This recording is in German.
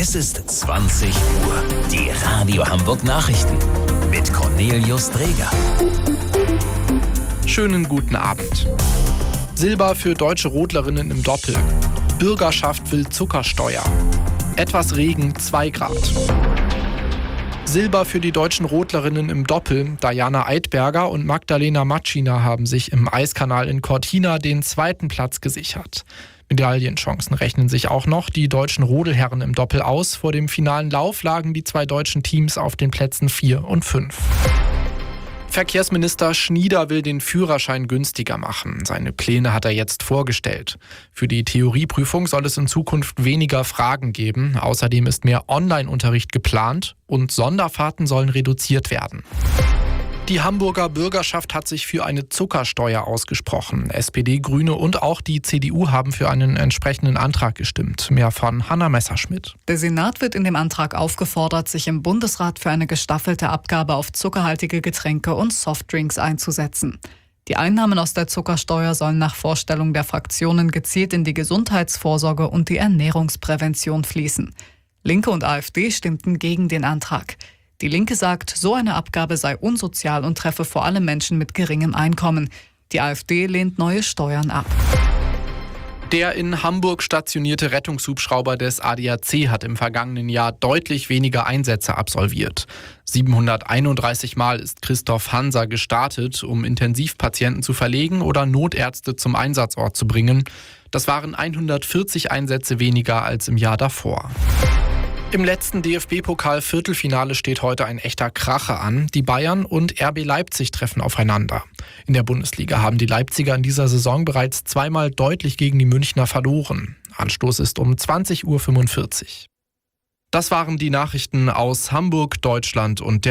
Es ist 20 Uhr. Die Radio Hamburg Nachrichten mit Cornelius Dreger. Schönen guten Abend. Silber für deutsche Rodlerinnen im Doppel. Bürgerschaft will Zuckersteuer. Etwas Regen, 2 Grad. Silber für die deutschen Rodlerinnen im Doppel. Diana Eidberger und Magdalena Matschina haben sich im Eiskanal in Cortina den 2. Platz gesichert. Medaillenchancen rechnen sich auch noch die deutschen Rodelherren im Doppel aus. Vor dem finalen Lauf lagen die 2 deutschen Teams auf den Plätzen 4 und 5. Verkehrsminister Schnieder will den Führerschein günstiger machen. Seine Pläne hat er jetzt vorgestellt. Für die Theorieprüfung soll es in Zukunft weniger Fragen geben. Außerdem ist mehr Online-Unterricht geplant und Sonderfahrten sollen reduziert werden. Die Hamburger Bürgerschaft hat sich für eine Zuckersteuer ausgesprochen. SPD, Grüne und auch die CDU haben für einen entsprechenden Antrag gestimmt. Mehr von Hanna Messerschmidt. Der Senat wird in dem Antrag aufgefordert, sich im Bundesrat für eine gestaffelte Abgabe auf zuckerhaltige Getränke und Softdrinks einzusetzen. Die Einnahmen aus der Zuckersteuer sollen nach Vorstellung der Fraktionen gezielt in die Gesundheitsvorsorge und die Ernährungsprävention fließen. Linke und AfD stimmten gegen den Antrag. Die Linke sagt, so eine Abgabe sei unsozial und treffe vor allem Menschen mit geringem Einkommen. Die AfD lehnt neue Steuern ab. Der in Hamburg stationierte Rettungshubschrauber des ADAC hat im vergangenen Jahr deutlich weniger Einsätze absolviert. 731 Mal ist Christoph Hanser gestartet, um Intensivpatienten zu verlegen oder Notärzte zum Einsatzort zu bringen. Das waren 140 Einsätze weniger als im Jahr davor. Im letzten DFB-Pokal-Viertelfinale steht heute ein echter Kracher an. Die Bayern und RB Leipzig treffen aufeinander. In der Bundesliga haben die Leipziger in dieser Saison bereits 2-mal deutlich gegen die Münchner verloren. Anstoß ist um 20:45 Uhr. Das waren die Nachrichten aus Hamburg, Deutschland und der